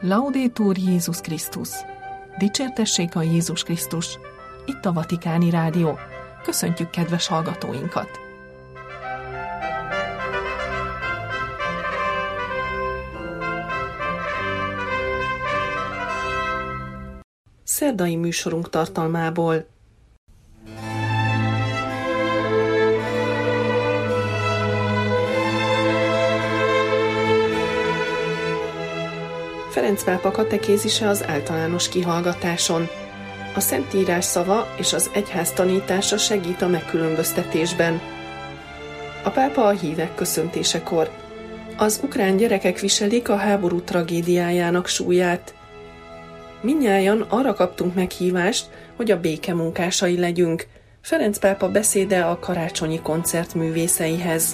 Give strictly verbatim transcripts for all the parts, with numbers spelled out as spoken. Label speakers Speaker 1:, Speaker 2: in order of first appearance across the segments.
Speaker 1: Laudetur Jézus Krisztus! Dicsértessék a Jézus Krisztus! Itt a Vatikáni Rádió. Köszöntjük kedves hallgatóinkat! Szerdai műsorunk tartalmából. Ferenc pápa katekézise az általános kihallgatáson. A Szentírás szava és az egyház tanítása segít a megkülönböztetésben. A pápa a hívek köszöntésekor. Az ukrán gyerekek viselik a háború tragédiájának súlyát. Mindnyájan arra kaptunk meghívást, hogy a béke munkásai legyünk. Ferenc pápa beszéde a karácsonyi koncert művészeihez.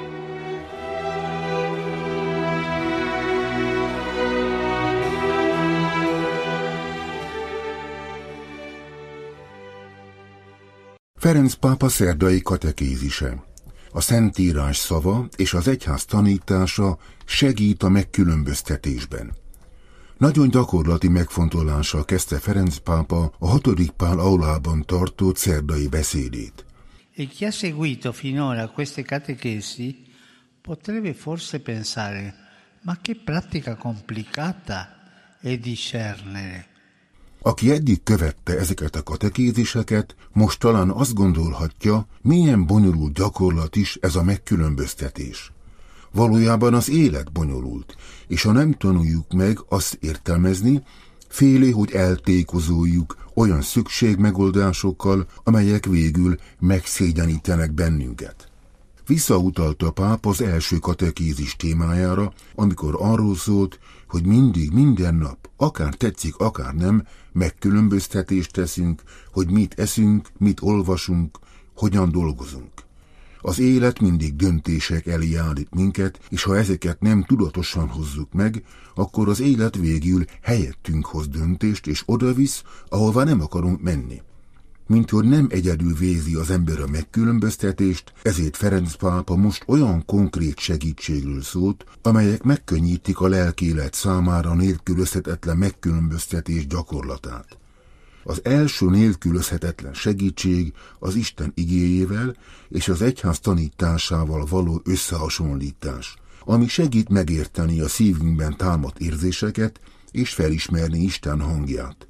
Speaker 2: Ferenc pápa szerdai katekézise. A Szentírás szava és az egyház tanítása segít a megkülönböztetésben. Nagyon gyakorlati megfontolással kezdte Ferenc pápa a hatodik Pál aulában tartott szerdai beszédét.
Speaker 3: E chi ha seguito finora queste catechesi potrebbe forse pensare, ma che pratica complicata è discernere.
Speaker 2: Aki eddig követte ezeket a katekéziseket, most talán azt gondolhatja, milyen bonyolult gyakorlat is ez a megkülönböztetés. Valójában az élet bonyolult, és ha nem tanuljuk meg azt értelmezni, félő, hogy eltékozoljuk olyan szükségmegoldásokkal, amelyek végül megszégyenítenek bennünket. Visszautalta a pápa az első katekézis témájára, amikor arról szólt, hogy mindig, minden nap, akár tetszik, akár nem, megkülönböztetést teszünk, hogy mit eszünk, mit olvasunk, hogyan dolgozunk. Az élet mindig döntések elé állít minket, és ha ezeket nem tudatosan hozzuk meg, akkor az élet végül helyettünk hoz döntést, és odavisz, ahová nem akarunk menni. Mint hogy nem egyedül vézi az ember a megkülönböztetést, ezért Ferenc pápa most olyan konkrét segítségről szólt, amelyek megkönnyítik a lelkélet számára nélkülözhetetlen megkülönböztetés gyakorlatát. Az első nélkülözhetetlen segítség az Isten igéjével és az egyház tanításával való összehasonlítás, ami segít megérteni a szívünkben támadt érzéseket és felismerni Isten hangját.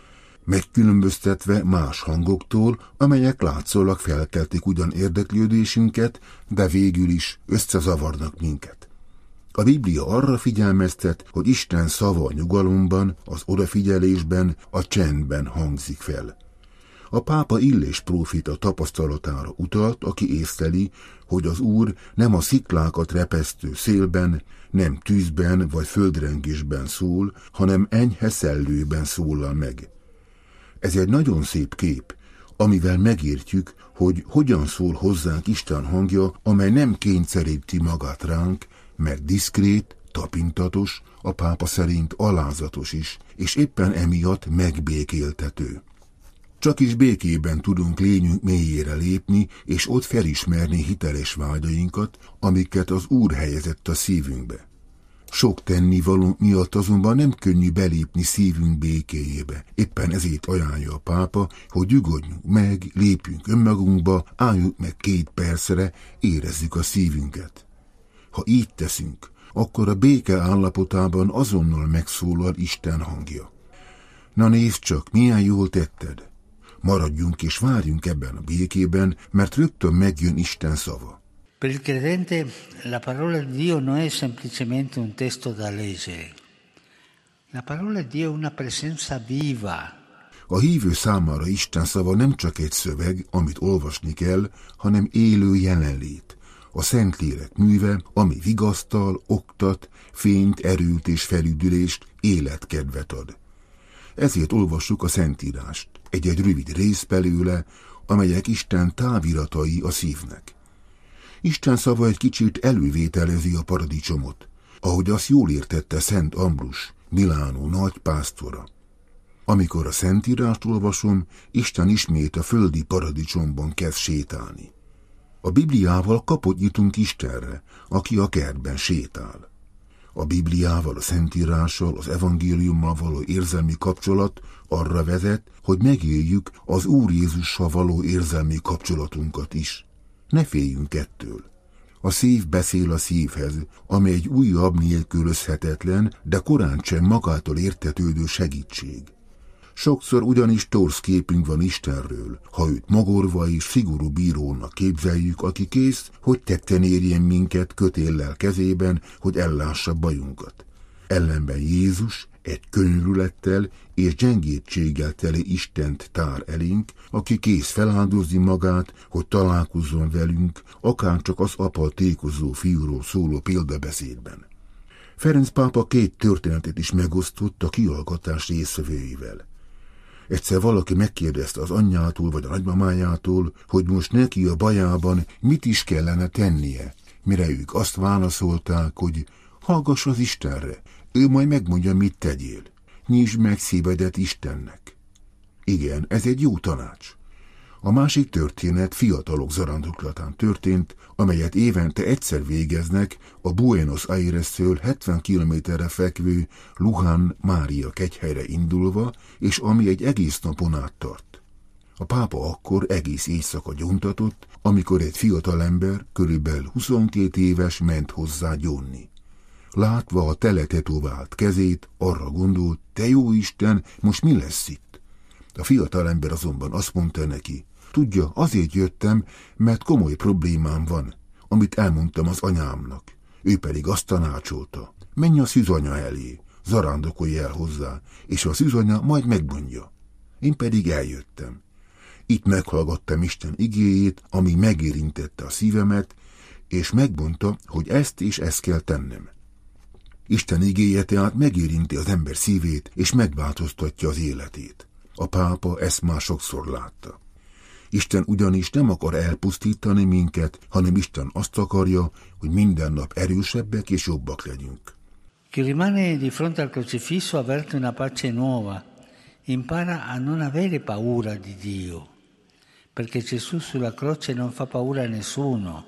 Speaker 2: Megkülönböztetve más hangoktól, amelyek látszólag felkeltik ugyan érdeklődésünket, de végül is összezavarnak minket. A Biblia arra figyelmeztet, hogy Isten szava a nyugalomban, az odafigyelésben, a csendben hangzik fel. A pápa Illés próféta tapasztalatára utalt, aki észleli, hogy az Úr nem a sziklákat repesztő szélben, nem tűzben vagy földrengésben szól, hanem enyhe szellőben szólal meg. Ez egy nagyon szép kép, amivel megértjük, hogy hogyan szól hozzánk Isten hangja, amely nem kényszeríti magát ránk, mert diszkrét, tapintatos, a pápa szerint alázatos is, és éppen emiatt megbékéltető. Csak is békében tudunk lényünk mélyére lépni, és ott felismerni hiteles vágyainkat, amiket az Úr helyezett a szívünkbe. Sok tennivalónk miatt azonban nem könnyű belépni szívünk békéjébe. Éppen ezért ajánlja a pápa, hogy nyugodjunk meg, lépjünk önmagunkba, álljunk meg két percre, érezzük a szívünket. Ha így teszünk, akkor a béke állapotában azonnal megszólal Isten hangja. Na nézd csak, milyen jól tetted! Maradjunk és várjunk ebben a békében, mert rögtön megjön Isten szava.
Speaker 3: Per il credente la parola di Dio non è semplicemente un testo da leggere. La parola di Dio è una presenza viva.
Speaker 2: A hívő számára Isten szava nem csak egy szöveg, amit olvasni kell, hanem élő jelenlét. A Szentlélek műve, ami vigasztal, oktat, fényt, erőt és felüdülést, életkedvet ad. Ezért olvassuk a Szentírást, egy-egy rövid rész belőle, amelyek Isten táviratai a szívnek. Isten szava egy kicsit elővételezi a paradicsomot, ahogy azt jól értette Szent Ambrus, Milánó nagy pásztora. Amikor a Szentírást olvasom, Isten ismét a földi paradicsomban kezd sétálni. A Bibliával kapot nyitunk Istenre, aki a kertben sétál. A Bibliával, a Szentírással, az evangéliummal való érzelmi kapcsolat arra vezet, hogy megéljük az Úr Jézussal való érzelmi kapcsolatunkat is. Ne féljünk ettől. A szív beszél a szívhez, amely egy újabb, nélkülözhetetlen, de korán sem magától értetődő segítség. Sokszor ugyanis torz képünk van Istenről, ha őt mogorva és szigorú bírónak képzeljük, aki kész, hogy tetten érjen minket kötéllel kezében, hogy ellássa bajunkat. Ellenben Jézus egy könyörülettel és gyengétséggel teli Istent tár elénk, aki kész feláldozni magát, hogy találkozzon velünk, akárcsak az apa tékozó fiúról szóló példabeszédben. Ferenc pápa két történetet is megosztott a kihallgatás résztvevőivel. Egyszer valaki megkérdezte az anyjától vagy a nagymamájától, hogy most neki a bajában mit is kellene tennie, mire ők azt válaszolták, hogy hallgass az Istenre, ő majd megmondja, mit tegyél. Nyisd meg szívedet Istennek. Igen, ez egy jó tanács. A másik történet fiatalok zarándoklatán történt, amelyet évente egyszer végeznek a Buenos Aires-től hetven kilométerre fekvő Luján Mária kegyhelyre indulva, és ami egy egész napon át tart. A pápa akkor egész éjszaka gyóntatott, amikor egy fiatalember, körülbelül huszonkét éves ment hozzá gyónni. Látva a teletetovált kezét, arra gondolt, te jó Isten, most mi lesz itt? A fiatalember azonban azt mondta neki, tudja, azért jöttem, mert komoly problémám van, amit elmondtam az anyámnak. Ő pedig azt tanácsolta, menj a szűzanya elé, zarándokolj el hozzá, és a szűzanya majd megmondja. Én pedig eljöttem. Itt meghallgattam Isten igéjét, ami megérintette a szívemet, és megmondta, hogy ezt és ezt kell tennem. Isten igéje tehát megérinti az ember szívét, és megváltoztatja az életét. A pápa ezt már sokszor látta. Isten ugyanis nem akar elpusztítani minket, hanem Isten azt akarja, hogy minden nap erősebbek és jobbak legyünk.
Speaker 3: Chi rimane di fronte al crocifisso avverte una pace nuova, impara a non avere paura di Dio, perché Gesù sulla croce non fa paura a nessuno.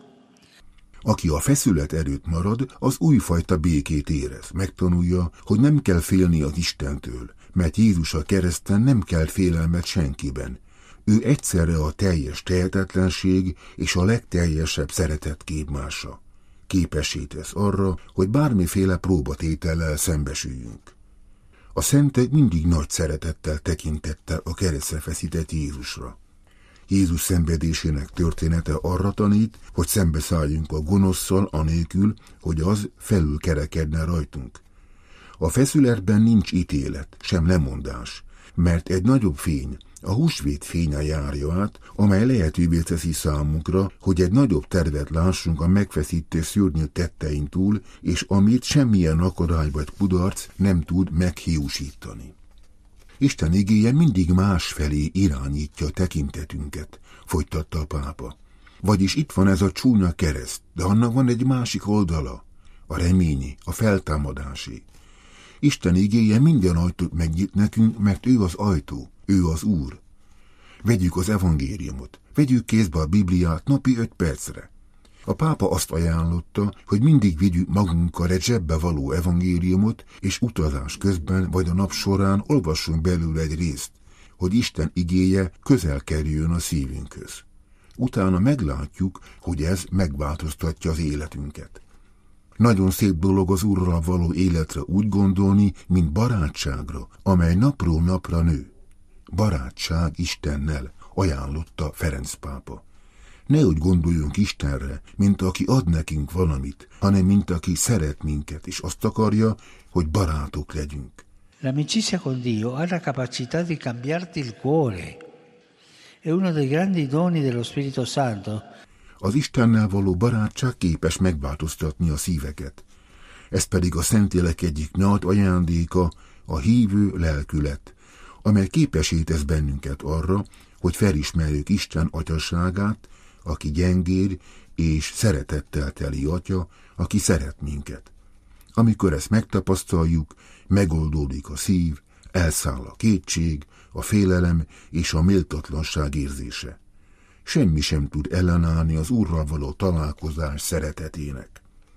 Speaker 2: Aki a feszület erőt marad, az újfajta békét érez, megtanulja, hogy nem kell félni az Istentől, mert Jézus a kereszten nem kell félelmet senkiben. Ő egyszerre a teljes tehetetlenség és a legteljesebb szeretet képmása. Képessé tesz arra, hogy bármiféle próbatétellel szembesüljünk. A szentek mindig nagy szeretettel tekintettek a keresztre feszített Jézusra. Jézus szenvedésének története arra tanít, hogy szembeszálljunk a gonoszszal anélkül, hogy az felülkerekedne rajtunk. A feszületben nincs ítélet, sem lemondás, mert egy nagyobb fény, a húsvét fénye járja át, amely lehetővé teszi számunkra, hogy egy nagyobb tervet lássunk a megfeszítő szörnyű tettein túl, és amit semmilyen akadály vagy kudarc nem tud meghiúsítani. Isten igéje mindig másfelé irányítja tekintetünket, folytatta a pápa. Vagyis itt van ez a csúnya kereszt, de annak van egy másik oldala, a reményi, a feltámadásé. Isten igéje minden ajtót megnyit nekünk, mert ő az ajtó, ő az Úr. Vegyük az evangéliumot, vegyük kézbe a Bibliát napi öt percre. A pápa azt ajánlotta, hogy mindig vigyük magunkkal egy zsebbe való evangéliumot, és utazás közben vagy a nap során olvassunk belőle egy részt, hogy Isten igéje közel kerüljön a szívünkhöz. Utána meglátjuk, hogy ez megváltoztatja az életünket. Nagyon szép dolog az Úrral való életre úgy gondolni, mint barátságra, amely napról napra nő. Barátság Istennel, ajánlotta Ferenc pápa. Ne úgy gondoljunk Istenre, mint aki ad nekünk valamit, hanem mint aki szeret minket, és azt akarja, hogy barátok legyünk.
Speaker 3: L'amicizia con Dio ha la capacità di cambiarti il cuore. È uno dei grandi doni dello Spirito Santo.
Speaker 2: Az Istennel való barátság képes megváltoztatni a szíveket. Ez pedig a Szentlélek egyik nagy ajándéka, a hívő lelkület, amely képessé tesz bennünket arra, hogy felismerjük Isten atyaságát, aki gyengéd és szeretettel teli atya, aki szeret minket. Amikor ezt megtapasztaljuk, megoldódik a szív, elszáll a kétség, a félelem és a méltatlanság érzése. Semmi sem tud ellenállni az Úrral való találkozás szeretetének.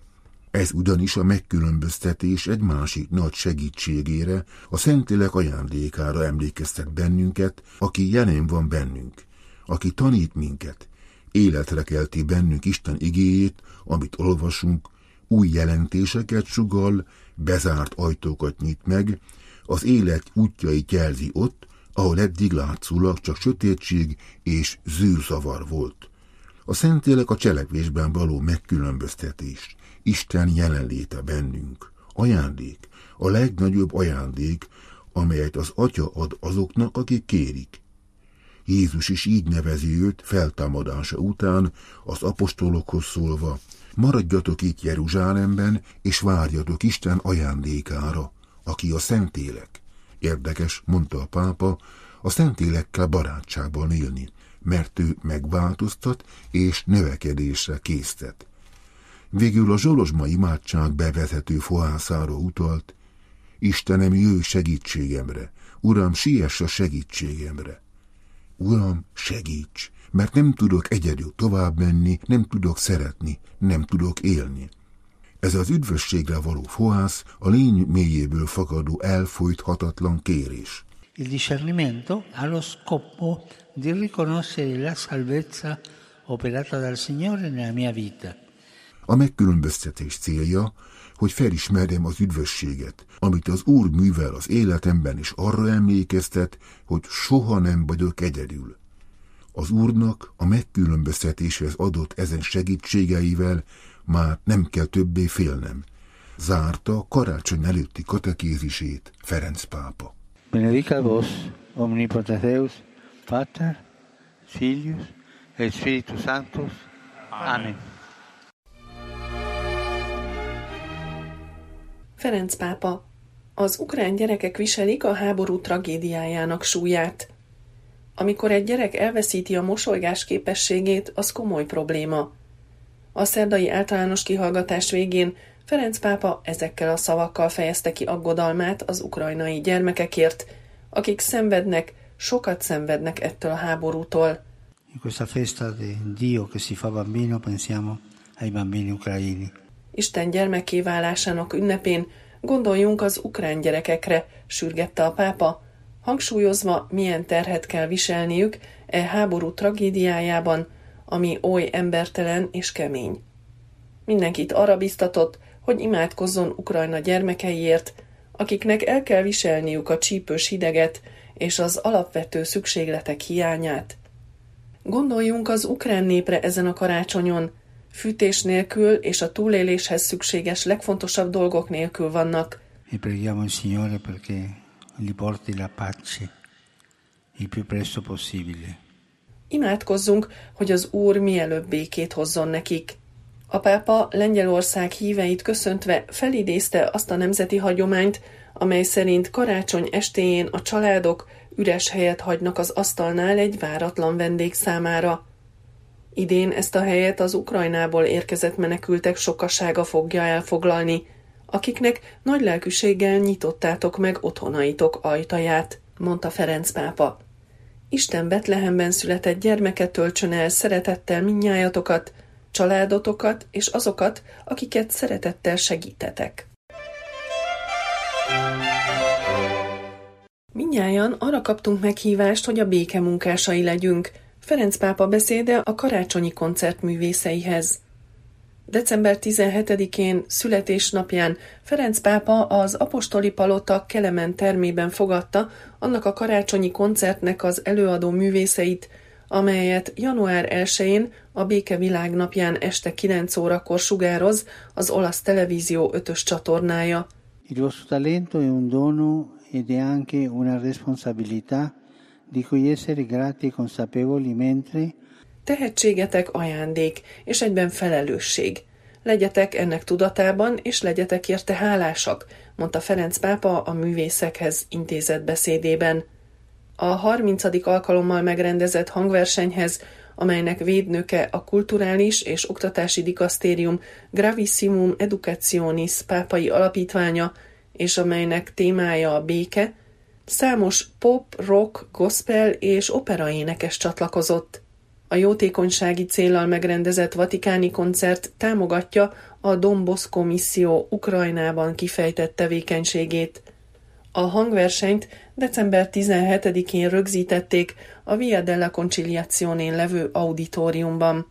Speaker 2: Ez ugyanis a megkülönböztetés egy másik nagy segítségére, a Szentlélek ajándékára emlékeztet bennünket, aki jelen van bennünk, aki tanít minket, életre kelti bennünk Isten igéjét, amit olvasunk, új jelentéseket sugall, bezárt ajtókat nyit meg, az élet útjait jelzi ott, ahol eddig látszólag csak sötétség és zűrzavar volt. A Szentlélek a cselekvésben való megkülönböztetés, Isten jelenléte bennünk, ajándék, a legnagyobb ajándék, amelyet az Atya ad azoknak, akik kérik. Jézus is így nevezi őt feltámadása után, az apostolokhoz szólva, maradjatok itt Jeruzsálemben, és várjatok Isten ajándékára, aki a Szentlélek. Érdekes, mondta a pápa, a Szentlélekkel barátságban élni, mert ő megváltoztat és növekedésre késztet. Végül a zsolozsma imádság bevezető fohászára utalt, Istenem, jöjj segítségemre, Uram, siess a segítségemre. Uram, segíts, mert nem tudok egyedül tovább menni, nem tudok szeretni, nem tudok élni. Ez az üdvösségre való fohász a lény mélyéből fakadó elfojthatatlan kérés.
Speaker 3: Il discernimento ha lo scopo di riconoscere la salvezza operata dal Signore nella mia vita.
Speaker 2: A megkülönböztetés célja, hogy felismerjem az üdvösséget, amit az Úr művel az életemben, és arra emlékeztet, hogy soha nem vagyok egyedül. Az Úrnak a megkülönböztetéshez adott ezen segítségeivel már nem kell többé félnem. Zárta karácsony előtti katekézisét Ferenc pápa.
Speaker 3: Benedicat vos, omnipotens Deus, Pater, Filius et Spiritus Sanctus. Amen.
Speaker 1: Ferenc pápa, az ukrán gyerekek viselik a háború tragédiájának súlyát. Amikor egy gyerek elveszíti a mosolygás képességét, az komoly probléma. A szerdai általános kihallgatás végén Ferenc pápa ezekkel a szavakkal fejezte ki aggodalmát az ukrajnai gyermekekért, akik szenvednek, sokat szenvednek ettől a háborútól.
Speaker 3: In questa festa di Dio che si fa bambino pensiamo ai bambini ucraini.
Speaker 1: Isten gyermekké válásának ünnepén gondoljunk az ukrán gyerekekre, sürgette a pápa, hangsúlyozva, milyen terhet kell viselniük e háború tragédiájában, ami oly embertelen és kemény. Mindenkit arra biztatott, hogy imádkozzon Ukrajna gyermekeiért, akiknek el kell viselniük a csípős hideget és az alapvető szükségletek hiányát. Gondoljunk az ukrán népre ezen a karácsonyon, fűtés nélkül és a túléléshez szükséges legfontosabb dolgok nélkül vannak.
Speaker 3: E preghiamo il Signore perché gli porti la pace il più presto possibile.
Speaker 1: Imádkozzunk, hogy az Úr mielőbb békét hozzon nekik. A pápa Lengyelország híveit köszöntve felidézte azt a nemzeti hagyományt, amely szerint karácsony estéjén a családok üres helyet hagynak az asztalnál egy váratlan vendég számára. Idén ezt a helyet az Ukrajnából érkezett menekültek sokasága fogja elfoglalni, akiknek nagy lelkűséggel nyitottátok meg otthonaitok ajtaját, mondta Ferenc pápa. Isten Betlehemben született gyermeke töltsön el szeretettel mindnyájatokat, családotokat és azokat, akiket szeretettel segítetek. Mindnyájan arra kaptunk meghívást, hogy a béke munkásai legyünk. Ferenc pápa beszéde a karácsonyi koncert művészeihez. december tizenhetedikén születésnapján Ferenc pápa az apostoli palota Kelemen termében fogadta annak a karácsonyi koncertnek az előadó művészeit, amelyet január elsején a Béke Világnapján este kilenc órakor sugároz az olasz televízió ötös csatornája.
Speaker 3: Il vostro talento è un dono ed è anche una responsabilità di cui essere grati e consapevoli mentre
Speaker 1: Tehetségetek ajándék, és egyben felelősség. Legyetek ennek tudatában, és legyetek érte hálásak, mondta Ferenc pápa a művészekhez intézett beszédében. A harmincadik alkalommal megrendezett hangversenyhez, amelynek védnöke a Kulturális és Oktatási Dikasztérium Gravissimum Educationis pápai alapítványa, és amelynek témája a béke, számos pop, rock, gospel és operaénekes csatlakozott. A jótékonysági céllal megrendezett vatikáni koncert támogatja a Don Bosco misszió Ukrajnában kifejtett tevékenységét. A hangversenyt december tizenhetedikén rögzítették a Via della Conciliazione-n levő auditoriumban.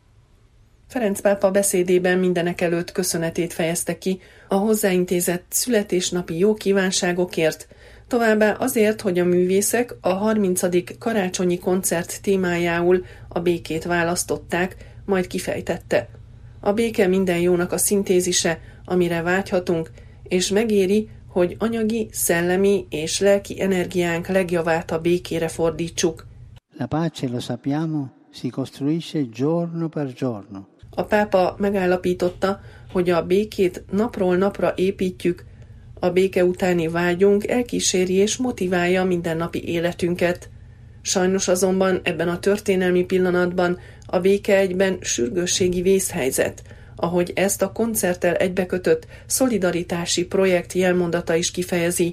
Speaker 1: Ferenc pápa beszédében mindenekelőtt köszönetét fejezte ki a hozzáintézett születésnapi jó kívánságokért, továbbá azért, hogy a művészek a harmincadik karácsonyi koncert témájául a békét választották, majd kifejtette. A béke minden jónak a szintézise, amire vágyhatunk, és megéri, hogy anyagi, szellemi és lelki energiánk legjavát a békére fordítsuk.
Speaker 3: La pace, lo sappiamo, si costruisce giorno per giorno.
Speaker 1: A pápa megállapította, hogy a békét napról napra építjük, a béke utáni vágyunk elkíséri és motiválja mindennapi életünket. Sajnos azonban ebben a történelmi pillanatban a béke egyben sürgősségi vészhelyzet, ahogy ezt a koncerttel egybekötött szolidaritási projekt jelmondata is kifejezi.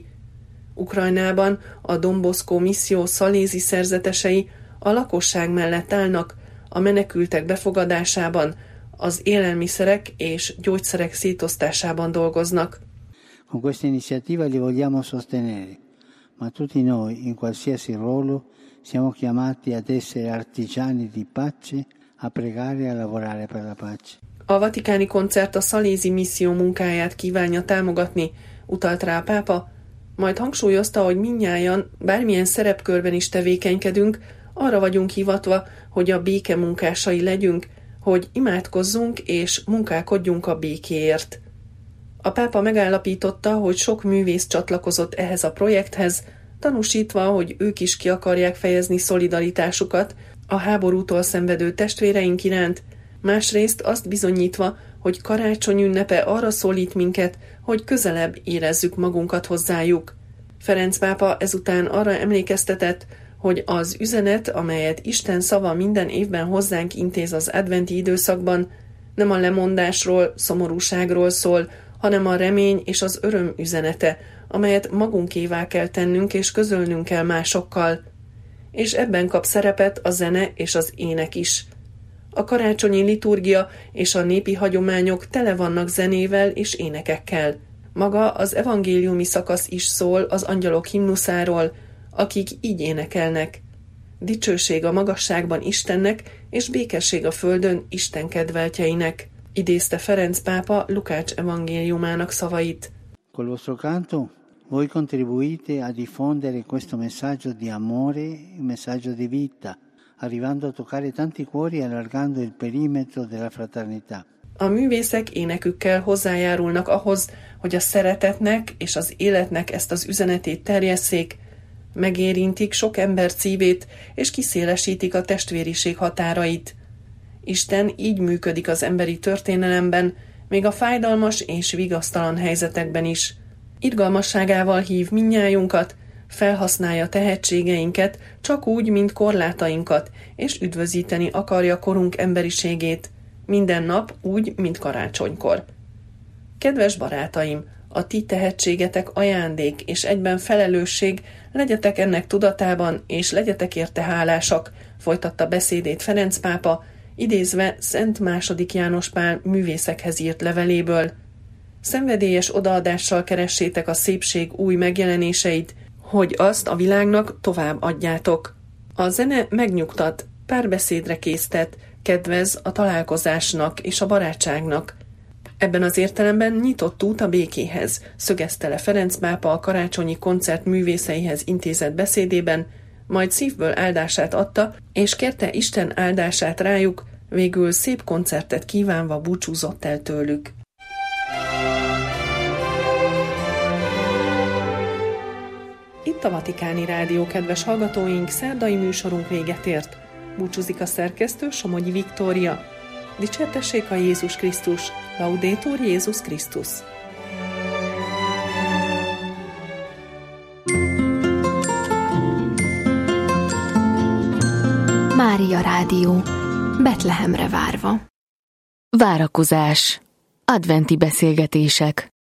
Speaker 1: Ukrajnában a Don Bosco misszió szalézi szerzetesei a lakosság mellett állnak, a menekültek befogadásában, az élelmiszerek és gyógyszerek szétosztásában dolgoznak.
Speaker 3: Con questa iniziativa li vogliamo sostenere, ma tutti noi, in qualsiasi ruolo, siamo chiamati ad essere artigiani di pace, a pregare e a lavorare per la pace.
Speaker 1: A vatikáni koncert a szalézi misszió munkáját kívánja támogatni, utalt rá a pápa, majd hangsúlyozta, hogy mindnyájan, bármilyen szerepkörben is tevékenykedünk, arra vagyunk hivatva, hogy a béke munkásai legyünk, hogy imádkozzunk és munkálkodjunk a békéért. A pápa megállapította, hogy sok művész csatlakozott ehhez a projekthez, tanúsítva, hogy ők is ki akarják fejezni szolidaritásukat a háborútól szenvedő testvéreink iránt, másrészt azt bizonyítva, hogy karácsony ünnepe arra szólít minket, hogy közelebb érezzük magunkat hozzájuk. Ferenc pápa ezután arra emlékeztetett, hogy az üzenet, amelyet Isten szava minden évben hozzánk intéz az adventi időszakban, nem a lemondásról, szomorúságról szól, hanem a remény és az öröm üzenete, amelyet magunkévá kell tennünk és közölnünk kell másokkal. És ebben kap szerepet a zene és az ének is. A karácsonyi liturgia és a népi hagyományok tele vannak zenével és énekekkel. Maga az evangéliumi szakasz is szól az angyalok himnuszáról, akik így énekelnek. Dicsőség a magasságban Istennek, és békesség a földön Isten kedveltjeinek, idézte Ferenc pápa Lukács evangéliumának szavait.
Speaker 3: Col vostro canto voi contribuite a diffondere questo messaggio di amore, un messaggio di vita, arrivando a toccare tanti cuori e allargando il perimetro della fraternità.
Speaker 1: A művészek énekükkel hozzájárulnak ahhoz, hogy a szeretetnek és az életnek ezt az üzenetét terjesszék, megérintik sok ember szívét, és kiszélesítik a testvériség határait. Isten így működik az emberi történelemben, még a fájdalmas és vigasztalan helyzetekben is. Irgalmasságával hív mindnyájunkat, felhasználja tehetségeinket, csak úgy, mint korlátainkat, és üdvözíteni akarja korunk emberiségét, minden nap úgy, mint karácsonykor. Kedves barátaim, a ti tehetségetek ajándék és egyben felelősség, legyetek ennek tudatában, és legyetek érte hálásak, folytatta beszédét Ferenc pápa, idézve Szent második János Pál művészekhez írt leveléből. Szenvedélyes odaadással keressétek a szépség új megjelenéseit, hogy azt a világnak tovább adjátok. A zene megnyugtat, párbeszédre késztet, kedvez a találkozásnak és a barátságnak. Ebben az értelemben nyitott út a békéhez, szögezte le Ferenc pápa a karácsonyi koncert művészeihez intézett beszédében, majd szívből áldását adta, és kérte Isten áldását rájuk, végül szép koncertet kívánva búcsúzott el tőlük. Itt a Vatikáni Rádió, kedves hallgatóink, szerdai műsorunk véget ért. Búcsúzik a szerkesztő, Somogyi Viktória. Dicsértessék a Jézus Krisztus, Laudetur Jézus Krisztus.
Speaker 4: Mária Rádió, Betlehemre várva.
Speaker 5: Várakozás. Adventi beszélgetések.